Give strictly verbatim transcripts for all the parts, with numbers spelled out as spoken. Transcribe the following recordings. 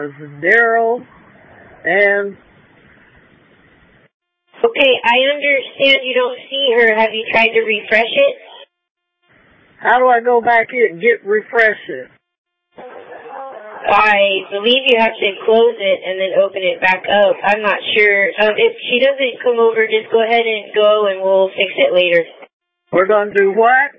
as Daryl and... Okay, I understand you don't see her. Have you tried to refresh it? How do I go back in and get refresh it? I believe you have to close it and then open it back up. I'm not sure. Um, if she doesn't come over, just go ahead and go and we'll fix it later. We're going to do what?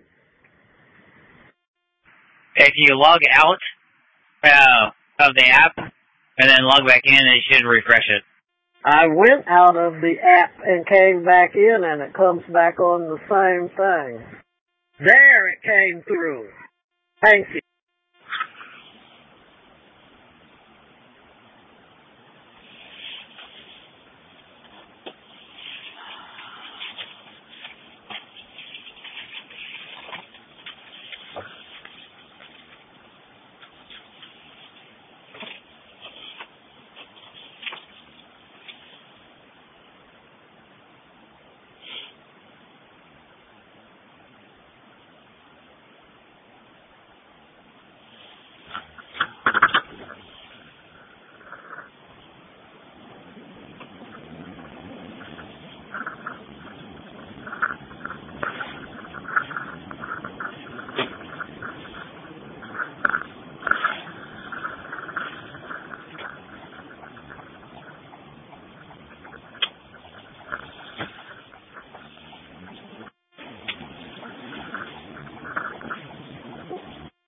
If you log out uh, of the app and then log back in, it should refresh it. I went out of the app and came back in, and it comes back on the same thing. There, it came through. Thank you.